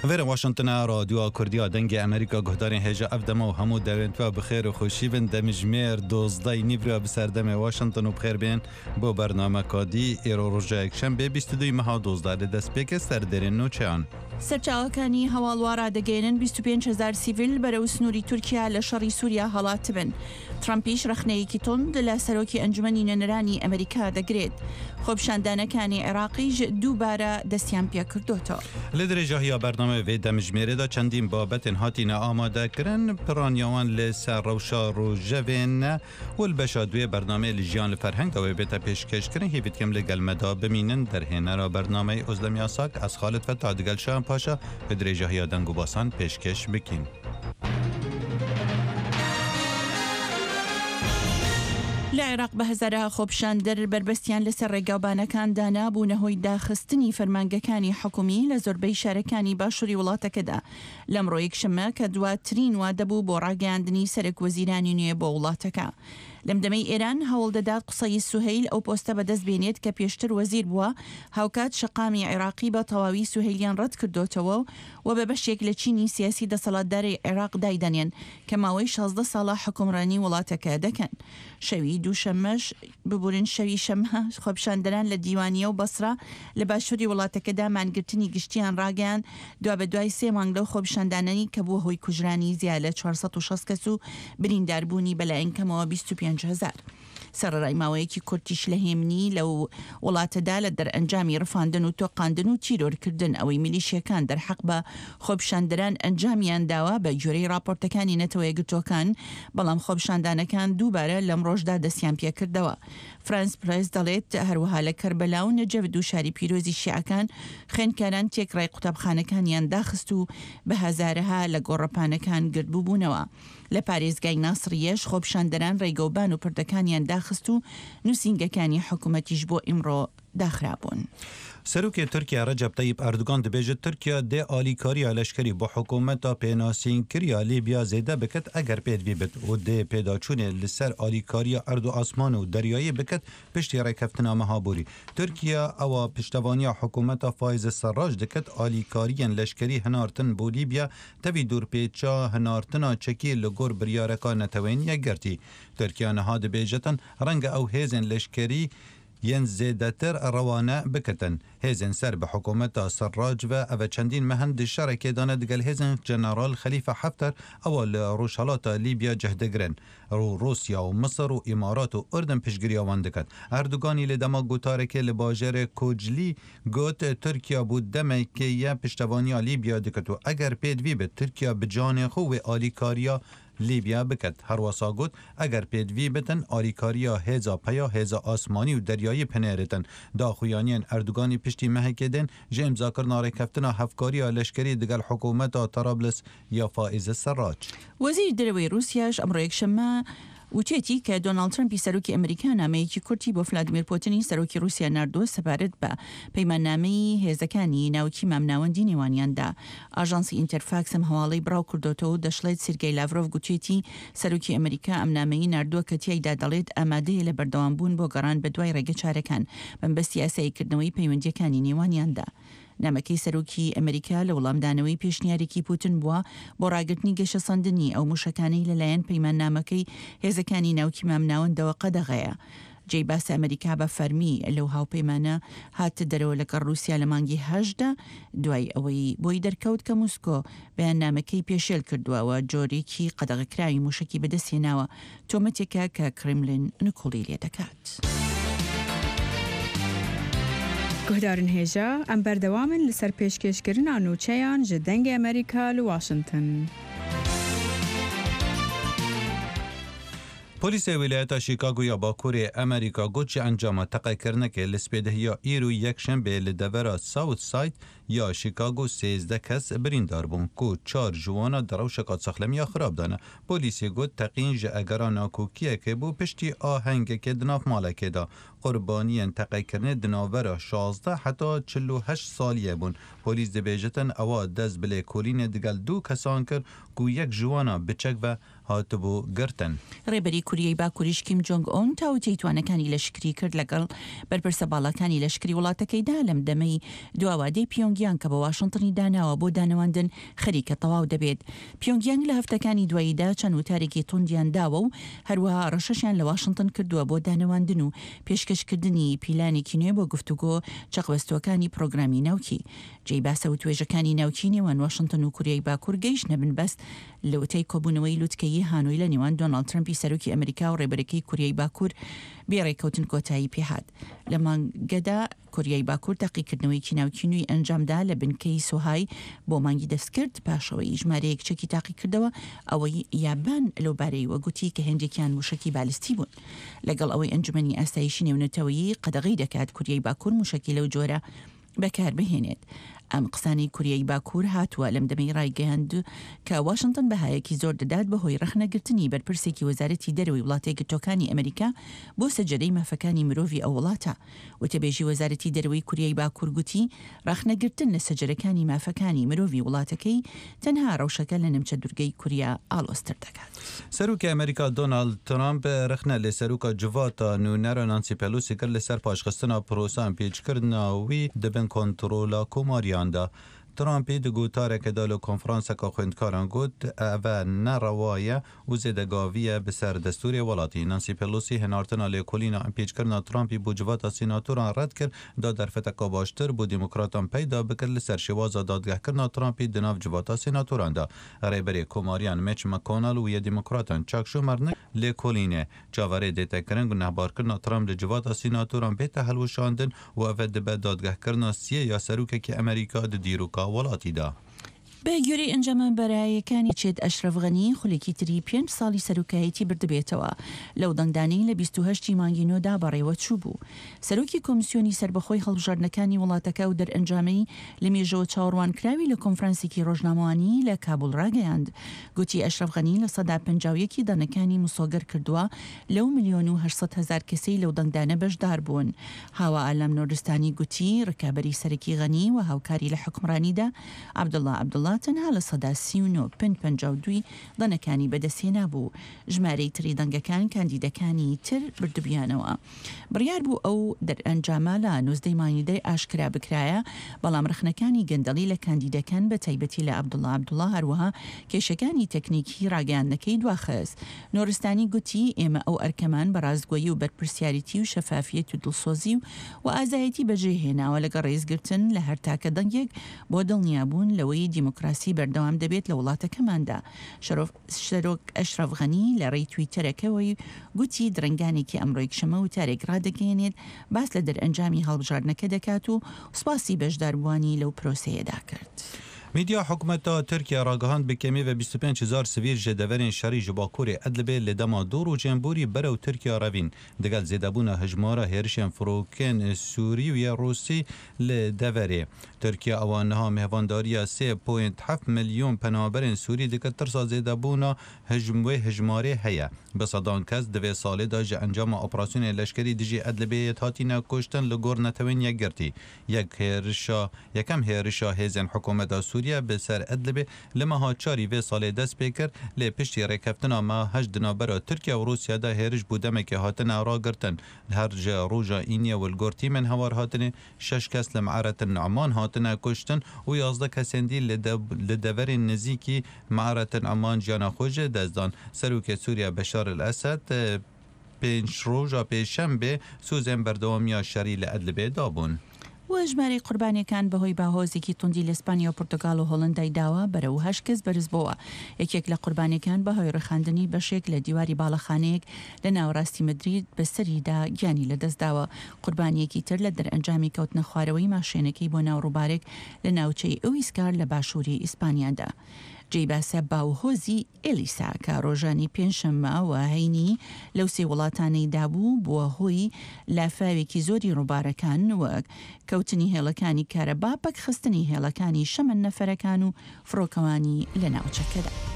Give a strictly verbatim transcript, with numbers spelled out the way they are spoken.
ویر واشنطن رادیو کردیا دنگ امریکا گهدارین هجا افدما و همو دوینتوا بخیر و خوشی بن دمجمیر دوزدای نیوریا بسردم واشنطن و بخیر بین با برنامه کادی ایرو رجا یکشنبه بیست و دوی مها دوزده دست پیک سردرین نوچان سەرچاوەکانی هەواڵوارە دەگەێنن بیست و پێنج هەزار سیڤیل بەرەو سنووری تورکیا لە شەڕی سووریا هەڵات بن. ترامپیش رەخنەیەکی تۆند لە سەرۆکی ئەنجومەنی نەنەرانی ئەمریکا دەگرێت. خۆپشاندانەکانی عێراقیش دووبارە دەستیان پێ کردوتەوە. لە درێژاهیا بەرنامە وێ دەمژمێرەدا چەندین بابەتن هاتینە ئامادەکردن پرانیاوان لە سەر ڕەوشا ڕۆژەوێن والبەشە دوێ بەرنامە لە ژیان لە فەرهەنگەوەی بێتە پێشکەشکردن هیویتکەم لەگەڵمەدا بمینن دەرهێنەرە بەرنامەی ئۆزلەم یاساک ئەس خالد فەتا دگەل شان پاشا به درێژاهیا دەنگ و باسان پێشکەش بکەین. لە عێراق بە هەزارە خۆپشاندەر بربەستیان لەسەر ڕێگاوبانەکان دانا بوونە هۆی داخستنی فەرمانگەکانی حکومی لە زۆربەی شارەکانی باشووری وڵاتەکەدا لەمڕۆ یەکشەممە کە دواترین وا دەبوو بۆ ڕاگەاندنی سەرک وەزیرانی نوێ بۆ وڵاتەکە. لەم دەمەی ئێران هەوڵ دەدات قسەی سوهەیل ئەو پۆستە بەدەست بێنێت کە پێشتر وەزیر بووە هاوکات شەقامی عێراقی بە تەواوی سوهەیلیان ڕەت کردوتەوە و بە بەشێک لە چینی سیاسی دەسەڵاتداری عێراق دایدەنێن کە ماوەی شازدە ساڵە حکومڕانی وڵاتەکە دەکەن. شەوی دووشەممەش ببورن شەوی شەمە خۆپشاندەران لە دیوانیە و بەسرا لە باشووری وڵاتەکەدا مانگرتنی گشتیان ڕاگەیان دوا بە دوای سێ مانگ لەو خۆپشاندانانی کە بووە هۆی کوژرانی زیاد لە چوارسەد و شەست کەس و برینداربوونی بەلایەنکەمەوە بیست و پێنج هەزار. سەرڕای ماوەیەکی کورتیش لە هێمنی لەو وڵاتەدا لە دەرئەنجامی ڕفاندن و تۆقااندن و تیرۆرکردن ئەوەی میلیشیەکان دەرحەق بە خۆپشاندەران ئەنجامیان داوا بە جۆرەی راپۆرتەکانی نەتەوە یەکگرتووەکان، بەڵام خۆپشاندانەکان دووبارە لەم ڕۆژدا دەستیان پێکردەوە. فرانس پرایس دەڵێت هەروەها لە کەربەلا و نەجەفد و شاری پیرۆزی شیعەکان خوێندکاران تێکڕای قوتابخانەکانیان داخست و بە هەزارەها لە گۆڕەپانەکان گرتبوو بوونەوە. لە پارێزگای ناسریەش خۆپشاندەران ڕێگەوبان و پردەکانیان داخست و نووسینگەکانی حکوومەتیش بۆ ئیمڕۆ داخرابوون. سەرۆکی تورکیا ڕەجەب تەیب ئەردوغان دەبێژێت تورکیا دێ ئالیکاریە لەشکری بۆ حکوومەتە پێناسینکریە لیبیا زێدە بکەت ئەگەر پێدوی بێت و دێ پێداچوونێ لەسەر ئالیکاریە ئەرد و ئاسمان و دەریایی بکەت پشتی ڕێکەفتنا مەهابووری. تورکیا ئەوە پشتەوانیا حکوومەتە فایزە سەرڕاج دەکەت ئالیکاریەن لەشکری هەنارتن بۆ لیبیا تەوی دوورپێچا هەنارتنا چەکی لە گۆر بریارەکان نەتەوەینیە گرتی. تورکیا نەها دەبێژەتن ڕەنگە ئەو هێزن لەشکری ین زیدتر روانه بکتن. هزن سر به حکومت سراج و او چندین مهند شرکه دانه دگل هزن جنرال خلیفه حفتر اول روشالات لیبیا جهدگرن رو روسیا و مصر و امارات و اردن پشگیری آوان دکت. اردوگانی لدما گوتاره که لباجر کوجلی گوت ترکیا بود دمه که یه پشتوانی لیبیا دکت و اگر پیدوی به ترکیا بجان خوب آلیکاریا لیبیا بکت. هر واسا گوت اگر پیدوی بتن آلیکاریا هزا پیا هزا آسمانی و دریایی پنیرتن داخویانین اردوگانی پشتی مهکدن جیم زاکر ناره کفتنا هفکاری لشکری دگل حکومت طرابلس یا فائز سراج. وزیر دروی روسیاش امر یکشنبه وچێتی کە دۆناڵد ترامپی سەرۆکی ئەمریکا نامەیەکی کورتی بۆ ڤلادیمیر پۆتینی سەرۆکی رووسیا ناردۆ سەبارەت بە پەیماننامەی هێزەکانی ناوکی مامناوەندی نێوانیاندا. ئاژانسی ئینتەرفاکسم هەواڵەی بڕاو کردوتەوە دەشڵێت سێرگەی لاڤرۆڤ گوتێتی سەرۆکی ئەمریکا ئەم نامەیی ناردووە کە تیایدا دەڵێت ئامادەیە لە بەردەوامبوون بۆ گەڕان بە دوای ڕێگە چارەکان بەمبەستی یاساییکردنەوەی پەیوەندیەکانی نێوانیاندا. نامەکەی سەرۆکی ئەمریکا لە وەڵامدانەوەی پێشنیارێکی پوتین بووە بۆ ڕاگرتنی گەشەسەندنی ئەو موشەکانەی لەلایەن پەیماننامەکەی هێزەکانی ناوکی مامناوەندەوە قەدەغەیە. جێی باس ئەمریکا بە فەرمی لەو هاوپەیمانە هاتە دەرەوە لەگەڵ رووسیا لە مانگی هەشدا دوای ئەوەی بۆی دەرکەوت کە موسکۆ بەیاننامەکەی پێشێل کردووەوە جۆرێکی قەدەغەکراوی موشکی بەدەستهێناوە تۆمەتێکە کە کرملین نکوڵی لێ دەکات. گهدارن هێژا ئەم بەردەوامن لەسەر پێشکەشکردنا نووچەیان ji dengê ئەمریکا li Washington. پلیس ولایت شیکاگو یا باکوری امریکا گوت چې انجام تقاکرنک لسپیدهیا ایرو یک شنبه لدورا ساوت ساید یا شیکاگو سیزده کس بریندار بون کو چار جوانا درو شکات سخلمی خراب دانه. پلیس گوت تقین جه اگران آکوکیه که بو پشتی آهنگ که دناف مالکه دا قربانی تقاکرنه دناورا شازده حتی چل و هشت سالیه بون. پلیس دبیجتن اوا دز بله کولین دگل دو کسان کر کو یک جوانا بچک و هاتبو گرتن. ڕێبەری کوریای باکوریش کیم جۆنگ ئۆن تاوتەی توانەکانی لەشکری کرد لەگەڵ بەرپرسە باڵەکانی لەشکری وڵاتەکەیدا لەم دەمەی دواوادەی پیۆنگ پیۆنگیان کە بە واشنگتنی داناوە بۆ دانەوەندن خەریکە تەواو دەبێت. پیۆنگیانگ لە هەفتەکانی دواییدا چەند وتارێکی توندیان داوە و هەروەها ڕەشەشیان لە واشنگتن کردووە بۆ دانەوەندن و پێشکەشکردنی پیلانێکی نوێ بۆ گفتوگۆ چەقوەستوەکانی پرۆگرامی ناوکی. جێی باسە و توێژەکانی ناوکی نێوان واشنگتن و کوریای باکوور گەیشت نەبن بەست لە وتەی کۆبوونەوەی لوتکەیی هانۆی لە نێوان دۆناڵد ترەمپی سەرۆکی ئەمریکا و ڕێبەرەکەی کوریای باکوور بێڕێکەوتن کۆتایی پێهات. لە مانگەدا کوریای باکوور تاقیکردنەوەیکی ناوکینوی ئەنجامدا لە بنکەی سوهای بۆ مانگی دەستکرد پاشەوەی ژمارەیەک چەکی تاقی کردەوە ئەوەی یابان لەوبارەی وەگوتی کە هێندێکیان موشکی بالستی بوون. لەگەڵ ئەوەی ئەنجومەنی ئاسایشی نێونەتەوەیی قەدەغی دەکات کوریای باکوور موشکی لەو جۆرە بەکار بهێنێت. ئەم قسانی کوریای باکوور هاتووە لەم دەمەی ڕایگەیاند کە واشنگتن بەهایەکی زۆر دەدات بەهۆی ڕەخنەگرتنی بەرپرسێکی وەزارەتی دەرەوەی وڵاتەی گرتوەکانی ئەمریکا بۆ سەجەدەی مافەکانی مرۆڤی ئەو وڵاتە. وتەبێژی وەزارەتی دەرەوەی کوریای باکوور گوتی ڕەخنەگرتن لە سەجەرەکانی مافەکانی مرۆڤی وڵاتەکەی تەنها ڕەوشەکە لە نمچە دوورگەی کوریا ئاڵۆستر دەکات. سەرۆکی ئەمریکا دۆناڵد ترامپ رەخنە لە سەرۆکە جڤاتە نوێنەرە نانسی پێلۆسی کرد لەسەر پاشخستنا پرۆسان پێچکردنەوەی دەبن کۆنتڕۆلا کۆماریاندا. ترامپی دگوتارێکدا لە کۆنفرانسەکە خوێندکاران گوت ئەڤە نەڕەوایە و زێدەگاویە بەسەر دەستوری وڵاتی. نانسی پێلۆسی هێنارتنا لێکۆلینا ئەمپێچکردنا ترامپی بۆ جڤاتە سیناتۆران ڕەت کرد دا دەرفەتەکە باشتر بۆ دیموکراتان پەیدا بکرد لەسەر شێوازە دادگەهکردنا ترامپی دناو جڤاتە سیناتۆراندا. ڕێبەرێ کۆماریان میچ مەکۆنەڵ و یە دیموکراتان چاک شومەرنە لێکۆلینێ جاوارێ دێتەکردن و نەهبارکردنا ترامپ لە جڤاتە سیناتۆران بێتە هەلوشاندن و ئەڤە دەبێت دادگەهکردنا سیە یا سەرۆکێکی ئەمریکا ددیروکا وڵاتیدا. بە گوێرەی ئەنجامە بەرایەکانی چێت ئەشرەف غەنی خولێکی تری پێنج ساڵی سەرۆکایەتی بردبێتەوە. لەو دەنگدانەی لە بیست و هەشتی مانگی نۆدا بەڕێوە چوو بوو. سەرۆکی کۆمیسیۆنی سربەخۆی هەڵبژاردنەکانی وڵاتەکە و دەرئەنجامەی لە مێژەوە چاوەڕوانکراوی لە کۆنفرانسێکی ڕۆژنامەوانی لە کابوڵ ڕاگەیاند. گوتی ئەشرەف غەنی لە سەدا پەنجاو یەکی دانەکانی مسۆگەر کردووە لەو ملیۆن و هەشت سەد هەزار کەسەی لەو دەنگدانە بەشدار بوون. هاوا ئالام نۆردستانی گوتی ڕکابەری سەرەکی غەنی و هاوکاری لە حکومڕانیدا عەبدوڵڵا عەبدوڵڵا تەنها لە سەدا سی و نۆ پنج پەنجا و دوی دەنەکانی بەدەستهێنا بوو. ژمارەی تری دەنگەکان کاندیدەکانی تر بردبیانەوە. بڕیار بوو ئەو دەرئەنجامە لە نۆزدەی مانگیدەی ئاشکرا بکرایە، بەڵام ڕخنەکانی گەندەڵی لە کاندیدەکان بە تایبەتی لە عەبدوڵڵا عەبدوڵڵا هەروەها کێشەکانی تەکنیکی ڕاگەیاندنەکەی دواخست. نۆرستانی گوتی ئێمە ئەو ئەرکەمان بە ڕازگۆیی و بەرپرسیاریتی و شەفافیەت و دڵسۆزی و ئازایەتی بەجێهێناوە لەگە ڕێزگرتن لە هەر تاکە دەنگێک بۆ دڵنیابوون لەوەی دیموکراسی بەردەوام دەبێت لە وڵاتەکەماندا. شەرۆک ئەشرەف غەنی لە ڕێی تویتەرەکەوەی گوتی درنگانێکی ئەمڕۆی شەمە و تارێک ڕادەگەێنێت باس لە دەرئەنجامی هەڵبژاردنەکە دەکات و سوپاسی بەشداربووانی لەو پرۆسەیەدا کرد. میدیا حکومتا ترکیه راگهاند به کمی و بیست و پنج هزار سویر جدورین شری جباکوری ادلبه لدما دور و جنبوری برو ترکیه روین دگل زیدابون هجمارا هرشن فروکن سوری و روسی لدوره. ترکیه اوانها مهوانداری سه پوینت هفت میلیون پناهبرین سوری دکتر ترسا زیدابون هجموه هجماره هیا. بصدان کس دوی ساله دا جه انجام اپراسیون لشکری دیجی ادلبه تاتینا کشتن لگور نتوین یک گرتی. یک هرشا یکم هرشا هزن حکومت سوری به سر ادلبه لما ها چاری و سال دست بکر لی پشتی رکفتنا ما هشت دنابرا ترکیه و روسیا دا هرش بودمه که هاتن را گرتن هر جا روژا اینیا و الگورتی من هوار هاتن شش کس لمعارت نعمان هاتن کشتن و یازده کسندی لدور نزیکی معارت نعمان جانا خوش دزدان. سروک سوریا بشار الاسد پنج روژا پیشنبه سوزن بردوامیا شری لادلبه دابون. و ژمارەی قوربانیەکان بەهۆی باهۆزێکی توندی لە ئیسپانیا و پورتوگال و هۆڵندای داوە بەرەو هەشت کەس بەرز بووە. یەکێک لە قوربانیەکان بەهۆی ڕخاندنی بەشێک لە دیواری باڵەخانەیەک لە ناوەڕاستی مدرید بەسەریدا گیانی لەدەستداوە. قوربانیەکی تر لە دەرئەنجامی کەوتنە خوارەوەی ماشێنەکەی بۆ ناو ڕووبارێک لە ناوچەی ئەویسکار لە باشووری ئیسپانیادا. جێی باسە باوهۆزی ئێلیسا کە ڕۆژانی پێنجشەممە و هەینی لەو سێ وڵاتانەی دابوو بووە هۆی لافاوێکی زۆری ڕووبارەکان وەک کەوتنی هێڵەکانی کارەبا، پەک خستنی هێڵەکانی شەمن نەفەرەکان و فڕۆکەوانی لە ناوچەکەدا.